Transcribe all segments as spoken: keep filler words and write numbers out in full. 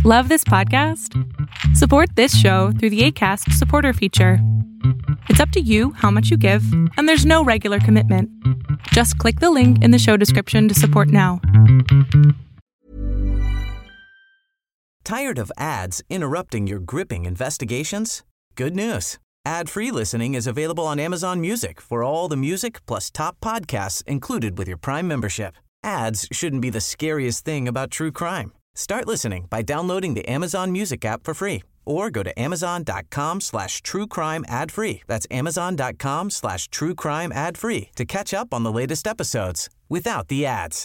Love this podcast? Support this show through the Acast supporter feature. It's up to you how much you give, and there's no regular commitment. Just click the link in the show description to support now. Tired of ads interrupting your gripping investigations? Good news. Ad-free listening is available on Amazon Music for all the music plus top podcasts included with your Prime membership. Ads shouldn't be the scariest thing about true crime. Start listening by downloading the Amazon Music app for free or go to amazon.com slash true crime ad free. That's amazon.com slash true crime ad free to catch up on the latest episodes without the ads.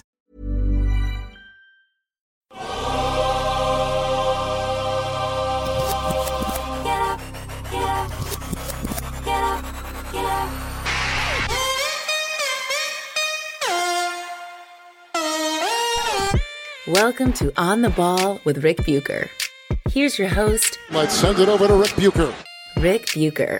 Welcome to On the Ball with Rick Bucher. Here's your host. Let's send it over to Rick Bucher. Rick Bucher.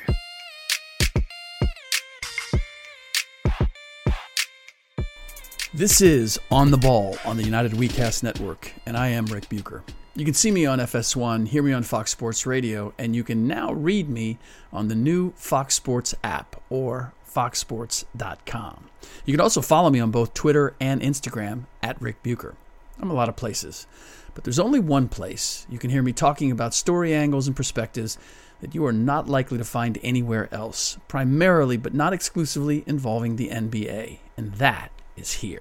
This is On the Ball on the United WeCast Network, and I am Rick Bucher. You can see me on F S one, hear me on Fox Sports Radio, and you can now read me on the new Fox Sports app or fox sports dot com. You can also follow me on both Twitter and Instagram at Rick Bucher. I'm a lot of places, but there's only one place you can hear me talking about story angles and perspectives that you are not likely to find anywhere else, primarily but not exclusively involving the N B A, and that is here.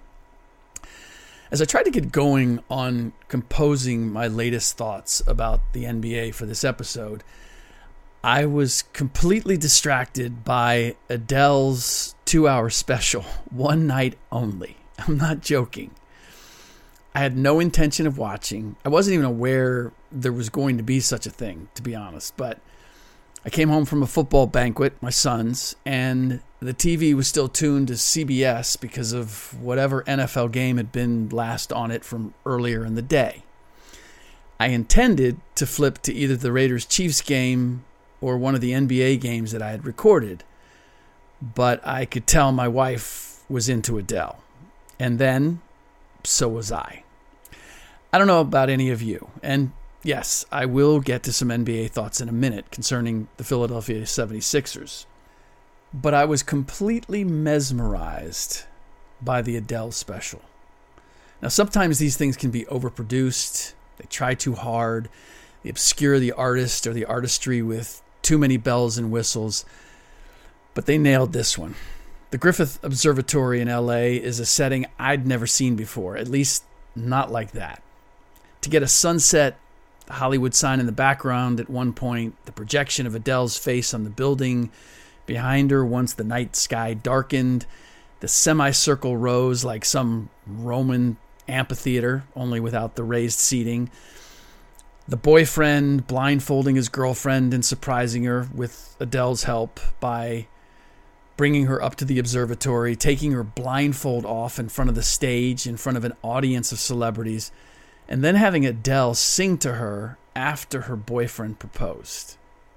As I tried to get going on composing my latest thoughts about the N B A for this episode, I was completely distracted by Adele's two-hour special, One Night Only. I'm not joking. I had no intention of watching. I wasn't even aware there was going to be such a thing, to be honest. But I came home from a football banquet, my son's, and the T V was still tuned to C B S because of whatever N F L game had been last on it from earlier in the day. I intended to flip to either the Raiders-Chiefs game or one of the N B A games that I had recorded, but I could tell my wife was into Adele. And then, so was I. I don't know about any of you, and yes, I will get to some N B A thoughts in a minute concerning the Philadelphia seventy-sixers, but I was completely mesmerized by the Adele special. Now, sometimes these things can be overproduced, they try too hard, they obscure the artist or the artistry with too many bells and whistles, but they nailed this one. The Griffith Observatory in L A is a setting I'd never seen before, at least not like that. To get a sunset Hollywood sign in the background at one point, the projection of Adele's face on the building behind her once the night sky darkened, the semicircle rows like some Roman amphitheater, only without the raised seating, the boyfriend blindfolding his girlfriend and surprising her with Adele's help by bringing her up to the observatory, taking her blindfold off in front of the stage, in front of an audience of celebrities, and then having Adele sing to her after her boyfriend proposed.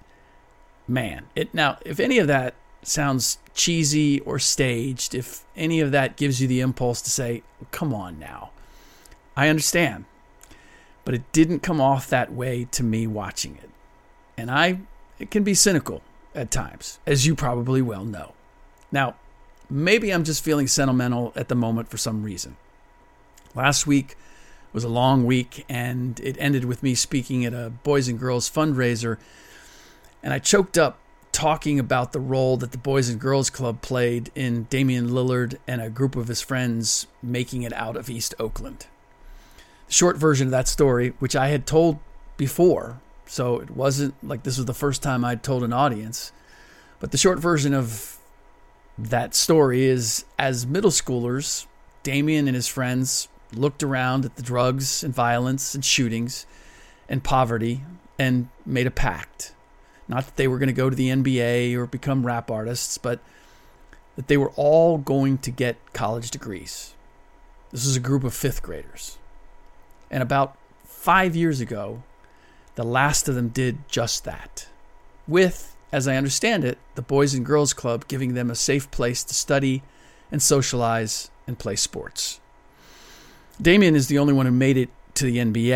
Man, it now, if any of that sounds cheesy or staged, if any of that gives you the impulse to say, come on now, I understand. But it didn't come off that way to me watching it. And I, it can be cynical at times, as you probably well know. Now, maybe I'm just feeling sentimental at the moment for some reason. Last week was a long week, and it ended with me speaking at a Boys and Girls fundraiser, and I choked up talking about the role that the Boys and Girls Club played in Damian Lillard and a group of his friends making it out of East Oakland. The short version of that story, which I had told before, so it wasn't like this was the first time I'd told an audience, but the short version of that story is, as middle schoolers, Damian and his friends looked around at the drugs and violence and shootings and poverty and made a pact. Not that they were going to go to the N B A or become rap artists, but that they were all going to get college degrees. This was a group of fifth graders. And about five years ago, the last of them did just that. With, as I understand it, the Boys and Girls Club giving them a safe place to study and socialize and play sports. Damian is the only one who made it to the N B A,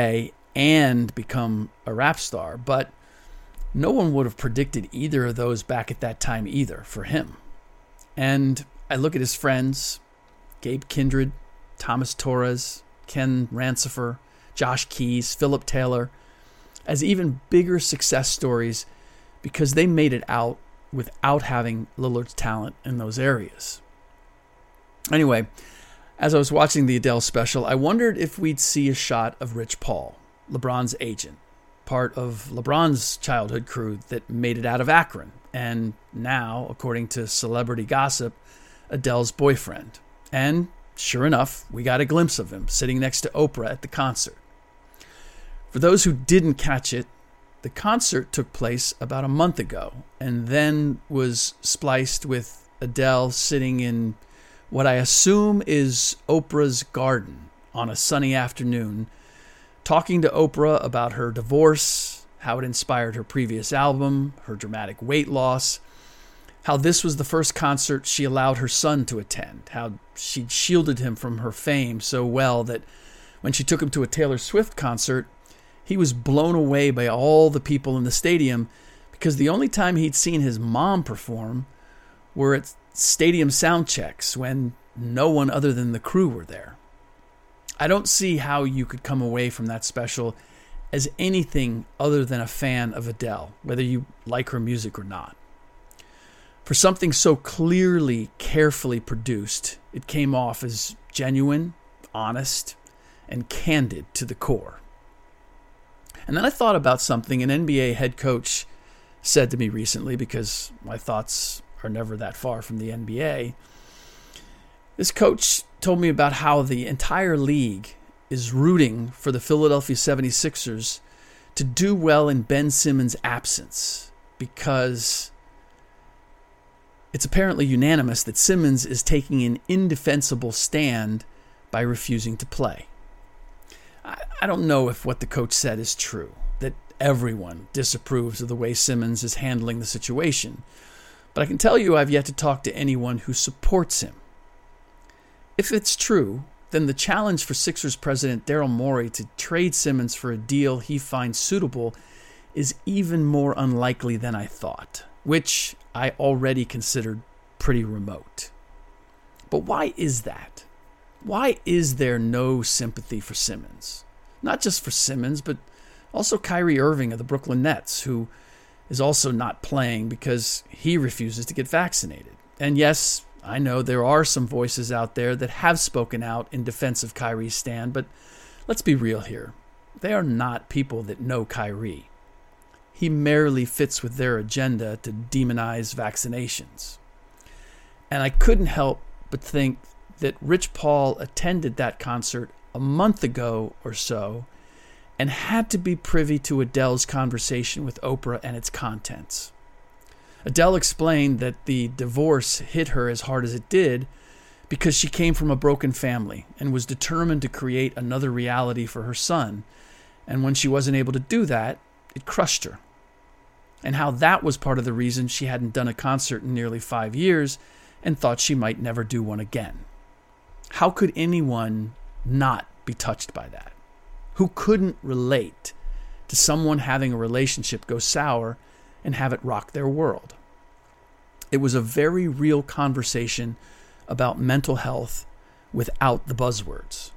and become a rap star. But no one would have predicted either of those back at that time either for him. And I look at his friends, Gabe Kindred, Thomas Torres, Ken Rancifer, Josh Keys, Philip Taylor, as even bigger success stories because they made it out without having Lillard's talent in those areas. Anyway, as I was watching the Adele special, I wondered if we'd see a shot of Rich Paul, LeBron's agent, part of LeBron's childhood crew that made it out of Akron, and now, according to celebrity gossip, Adele's boyfriend. And sure enough, we got a glimpse of him sitting next to Oprah at the concert. For those who didn't catch it, the concert took place about a month ago and then was spliced with Adele sitting in what I assume is Oprah's garden on a sunny afternoon, talking to Oprah about her divorce, how it inspired her previous album, her dramatic weight loss, how this was the first concert she allowed her son to attend, how she'd shielded him from her fame so well that when she took him to a Taylor Swift concert, he was blown away by all the people in the stadium because the only time he'd seen his mom perform were at stadium sound checks when no one other than the crew were there. I don't see how you could come away from that special as anything other than a fan of Adele, whether you like her music or not. For something so clearly, carefully produced, it came off as genuine, honest, and candid to the core. And then I thought about something an N B A head coach said to me recently, because my thoughts are never that far from the N B A. This coach told me about how the entire league is rooting for the Philadelphia seventy-sixers to do well in Ben Simmons' absence, because it's apparently unanimous that Simmons is taking an indefensible stand by refusing to play. I don't know if what the coach said is true, that everyone disapproves of the way Simmons is handling the situation, but I can tell you I've yet to talk to anyone who supports him. If it's true, then the challenge for Sixers president Daryl Morey to trade Simmons for a deal he finds suitable is even more unlikely than I thought, which I already considered pretty remote. But why is that? Why is there no sympathy for Simmons? Not just for Simmons, but also Kyrie Irving of the Brooklyn Nets, who is also not playing because he refuses to get vaccinated. And yes, I know there are some voices out there that have spoken out in defense of Kyrie's stand, but let's be real here. They are not people that know Kyrie. He merely fits with their agenda to demonize vaccinations. And I couldn't help but think that Rich Paul attended that concert a month ago or so and had to be privy to Adele's conversation with Oprah and its contents. Adele explained that the divorce hit her as hard as it did because she came from a broken family and was determined to create another reality for her son. And when she wasn't able to do that, it crushed her. And how that was part of the reason she hadn't done a concert in nearly five years and thought she might never do one again. How could anyone not be touched by that? Who couldn't relate to someone having a relationship go sour and have it rock their world? It was a very real conversation about mental health without the buzzwords.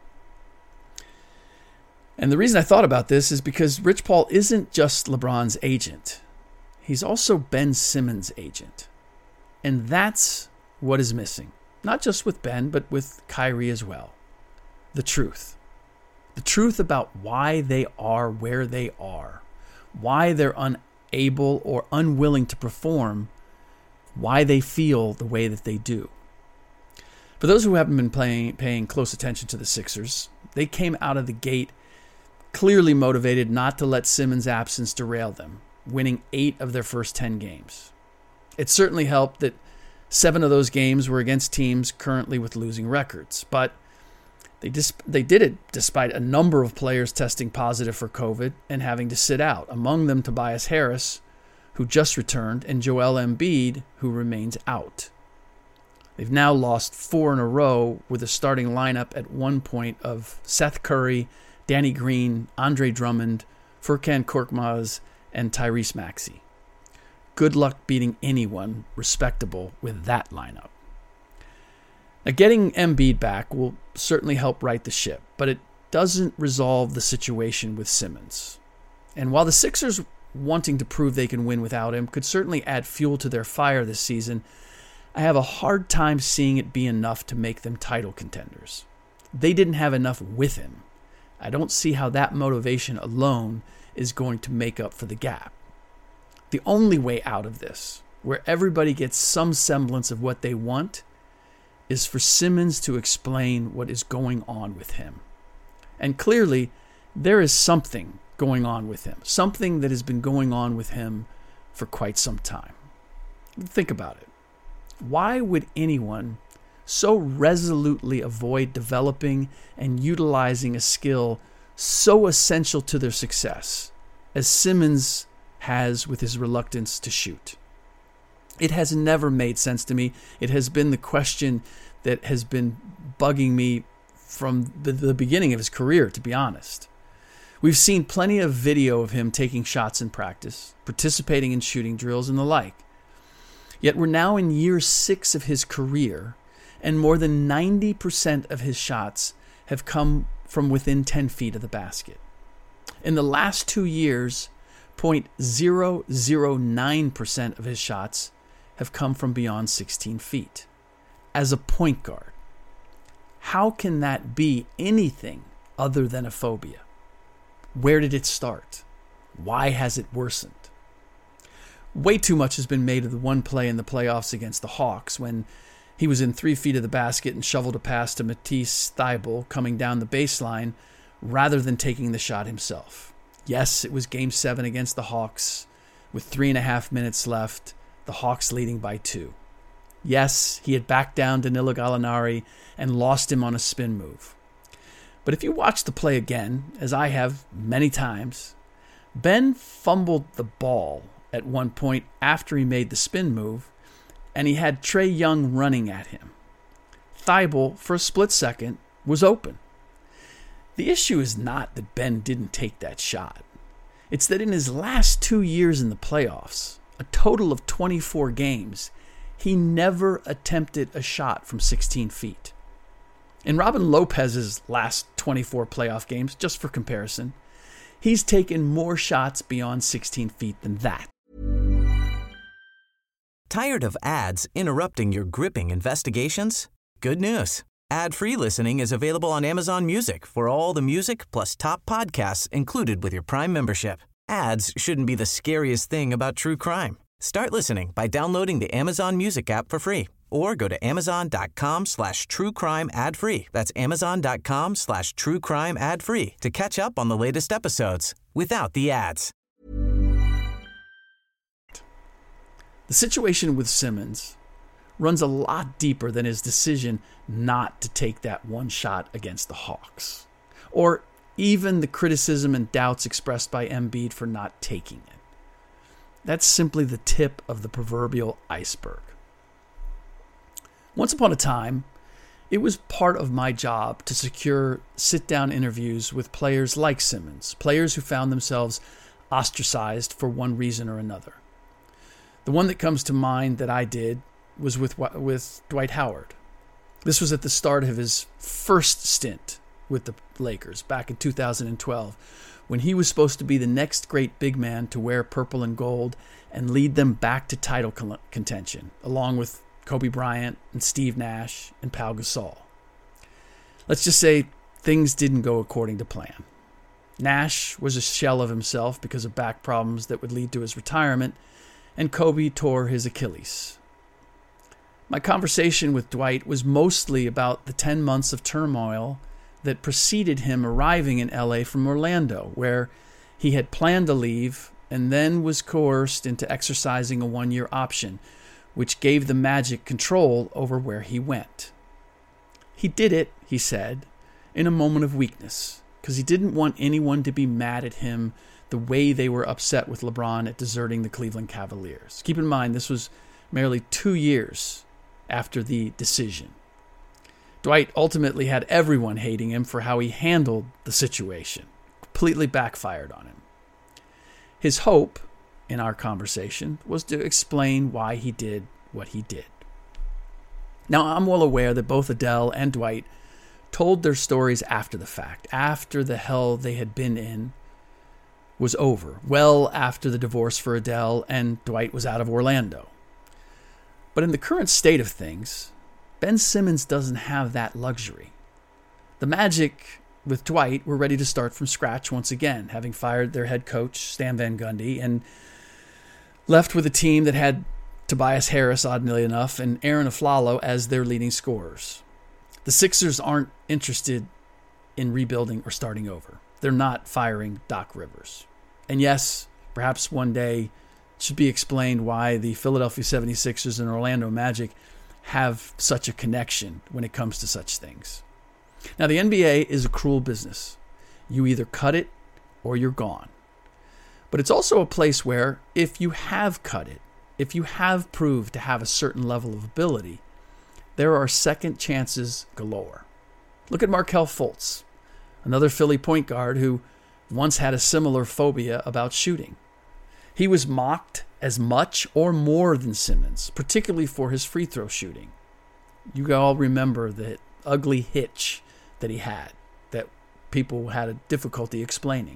And the reason I thought about this is because Rich Paul isn't just LeBron's agent. He's also Ben Simmons' agent. And that's what is missing. Not just with Ben, but with Kyrie as well. The truth. The truth about why they are where they are. Why they're unable or unwilling to perform. Why they feel the way that they do. For those who haven't been playing, paying close attention to the Sixers, they came out of the gate clearly motivated not to let Simmons' absence derail them, winning eight of their first ten games. It certainly helped that seven of those games were against teams currently with losing records, but they dis- they did it despite a number of players testing positive for COVID and having to sit out, among them Tobias Harris, who just returned, and Joel Embiid, who remains out. They've now lost four in a row with a starting lineup at one point of Seth Curry, Danny Green, Andre Drummond, Furkan Korkmaz, and Tyrese Maxey. Good luck beating anyone respectable with that lineup. Now, getting Embiid back will certainly help right the ship, but it doesn't resolve the situation with Simmons. And while the Sixers wanting to prove they can win without him could certainly add fuel to their fire this season, I have a hard time seeing it be enough to make them title contenders. They didn't have enough with him. I don't see how that motivation alone is going to make up for the gap. The only way out of this, where everybody gets some semblance of what they want, is for Simmons to explain what is going on with him. And clearly, there is something going on with him, something that has been going on with him for quite some time. Think about it. Why would anyone so resolutely avoid developing and utilizing a skill so essential to their success as Simmons has with his reluctance to shoot? It has never made sense to me. It has been the question that has been bugging me from the, the beginning of his career, to be honest. We've seen plenty of video of him taking shots in practice, participating in shooting drills, and the like. Yet we're now in year six of his career, and more than ninety percent of his shots have come from within ten feet of the basket. In the last two years, zero point zero zero nine percent of his shots have come from beyond sixteen feet. As a point guard, how can that be anything other than a phobia? Where did it start? Why has it worsened? Way too much has been made of the one play in the playoffs against the Hawks when he was in three feet of the basket and shoveled a pass to Matisse Thybulle coming down the baseline rather than taking the shot himself. Yes, it was Game seven against the Hawks with three and a half minutes left, the Hawks leading by two. Yes, he had backed down Danilo Gallinari and lost him on a spin move. But if you watch the play again, as I have many times, Ben fumbled the ball at one point after he made the spin move, and he had Trae Young running at him. Thybulle, for a split second, was open. The issue is not that Ben didn't take that shot. It's that in his last two years in the playoffs, a total of twenty-four games, he never attempted a shot from sixteen feet. In Robin Lopez's last twenty-four playoff games, just for comparison, he's taken more shots beyond sixteen feet than that. Tired of ads interrupting your gripping investigations? Good news. Ad-free listening is available on Amazon Music for all the music plus top podcasts included with your Prime membership. Ads shouldn't be the scariest thing about true crime. Start listening by downloading the Amazon Music app for free or go to amazon.com slash true crime ad free. That's amazon.com slash true crime ad free to catch up on the latest episodes without the ads. The situation with Simmons runs a lot deeper than his decision not to take that one shot against the Hawks, or even the criticism and doubts expressed by Embiid for not taking it. That's simply the tip of the proverbial iceberg. Once upon a time, it was part of my job to secure sit-down interviews with players like Simmons, players who found themselves ostracized for one reason or another. The one that comes to mind that I did was with with Dwight Howard. This was at the start of his first stint with the Lakers back in two thousand twelve, when he was supposed to be the next great big man to wear purple and gold and lead them back to title contention, along with Kobe Bryant and Steve Nash and Pau Gasol. Let's just say things didn't go according to plan. Nash was a shell of himself because of back problems that would lead to his retirement, and Kobe tore his Achilles. My conversation with Dwight was mostly about the ten months of turmoil that preceded him arriving in L A from Orlando, where he had planned to leave and then was coerced into exercising a one-year option, which gave the Magic control over where he went. He did it, he said, in a moment of weakness, because he didn't want anyone to be mad at him the way they were upset with LeBron at deserting the Cleveland Cavaliers. Keep in mind, this was merely two years after the decision. Dwight ultimately had everyone hating him for how he handled the situation. Completely backfired on him. His hope in our conversation was to explain why he did what he did. Now, I'm well aware that both Adele and Dwight told their stories after the fact, after the hell they had been in was over, well after the divorce for Adele and Dwight was out of Orlando. But in the current state of things, Ben Simmons doesn't have that luxury. The Magic, with Dwight, were ready to start from scratch once again, having fired their head coach, Stan Van Gundy, and left with a team that had Tobias Harris, oddly enough, and Aaron Aflalo as their leading scorers. The Sixers aren't interested in rebuilding or starting over. They're not firing Doc Rivers. And yes, perhaps one day it should be explained why the Philadelphia seventy-sixers and Orlando Magic have such a connection when it comes to such things. Now, the N B A is a cruel business. You either cut it or you're gone. But it's also a place where if you have cut it, if you have proved to have a certain level of ability, there are second chances galore. Look at Markelle Fultz, another Philly point guard who once had a similar phobia about shooting. He was mocked as much or more than Simmons, particularly for his free throw shooting. You all remember the ugly hitch that he had that people had a difficulty explaining.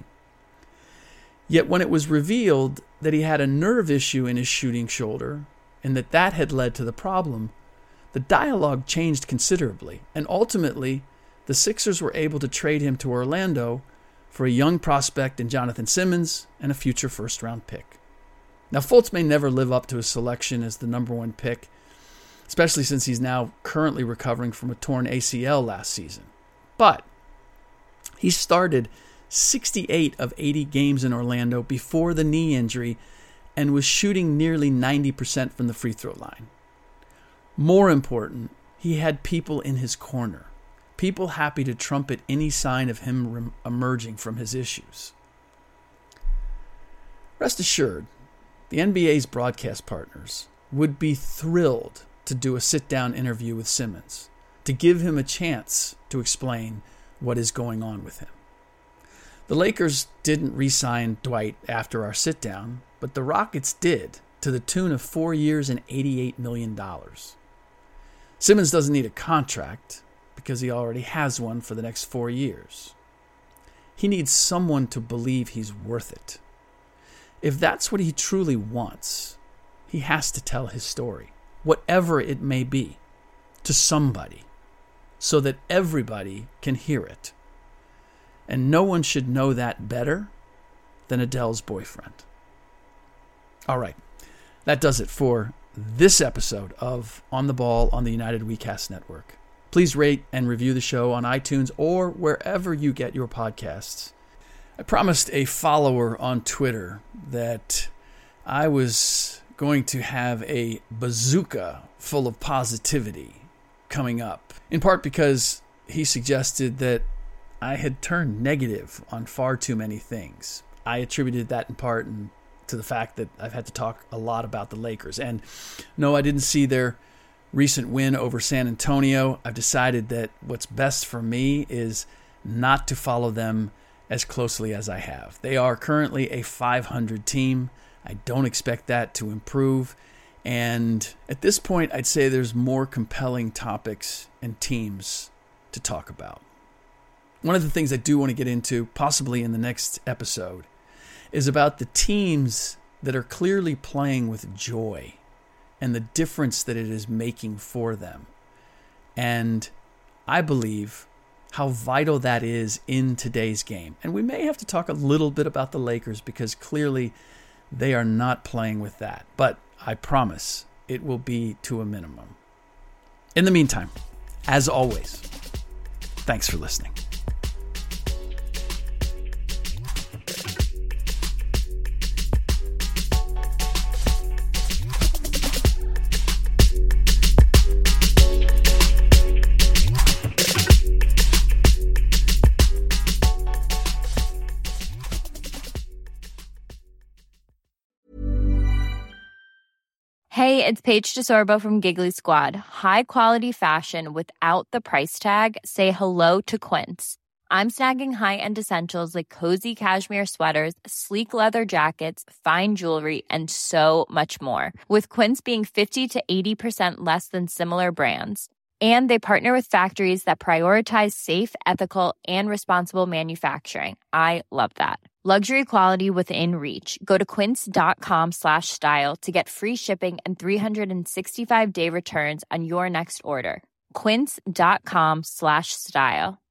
Yet when it was revealed that he had a nerve issue in his shooting shoulder and that that had led to the problem, the dialogue changed considerably, and ultimately the Sixers were able to trade him to Orlando for a young prospect in Jonathan Simmons and a future first-round pick. Now, Fultz may never live up to his selection as the number one pick, especially since he's now currently recovering from a torn A C L last season. But he started sixty-eight of eighty games in Orlando before the knee injury and was shooting nearly ninety percent from the free throw line. More important, he had people in his corner, people happy to trumpet any sign of him re- emerging from his issues. Rest assured, the N B A's broadcast partners would be thrilled to do a sit-down interview with Simmons, to give him a chance to explain what is going on with him. The Lakers didn't re-sign Dwight after our sit-down, but the Rockets did, to the tune of four years and eighty-eight million dollars. Simmons doesn't need a contract because he already has one for the next four years. He needs someone to believe he's worth it. If that's what he truly wants, he has to tell his story, whatever it may be, to somebody, so that everybody can hear it. And no one should know that better than Adele's boyfriend. All right, that does it for this episode of On the Ball on the United WeCast Network. Please rate and review the show on iTunes or wherever you get your podcasts. I promised a follower on Twitter that I was going to have a bazooka full of positivity coming up, in part because he suggested that I had turned negative on far too many things. I attributed that in part to the fact that I've had to talk a lot about the Lakers. And no, I didn't see their recent win over San Antonio. I've decided that what's best for me is not to follow them as closely as I have. They are currently a five hundred team. I don't expect that to improve. And at this point, I'd say there's more compelling topics and teams to talk about. One of the things I do want to get into, possibly in the next episode, is about the teams that are clearly playing with joy and the difference that it is making for them. And I believe how vital that is in today's game. And we may have to talk a little bit about the Lakers because clearly they are not playing with that. But I promise it will be to a minimum. In the meantime, as always, thanks for listening. Hey, it's Paige DeSorbo from Giggly Squad. High quality fashion without the price tag. Say hello to Quince. I'm snagging high-end essentials like cozy cashmere sweaters, sleek leather jackets, fine jewelry, and so much more. With Quince being fifty to eighty percent less than similar brands. And they partner with factories that prioritize safe, ethical, and responsible manufacturing. I love that. Luxury quality within reach. Go to quince.com slash style to get free shipping and three sixty-five day returns on your next order. Quince.com slash style.